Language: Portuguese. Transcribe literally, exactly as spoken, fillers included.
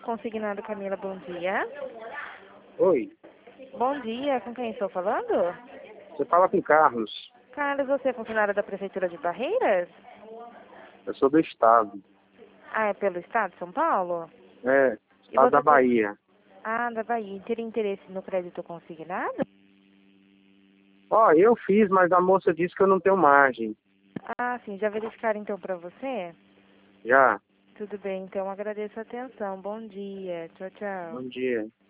Consignado Camila, bom dia. Oi, Bom dia, com quem estou falando? você fala com o Carlos. Carlos, você é funcionário da Prefeitura de Barreiras? Eu sou do estado. Ah, é pelo estado de São Paulo? É, E estado você da tem- Bahia. Ah, da Bahia. Teria interesse no crédito consignado? Ó, eu fiz, mas a moça disse que eu não tenho margem. Ah, sim. Já verificaram então para você? Já. Tudo bem, então agradeço a atenção. Bom dia. Tchau, tchau. Bom dia.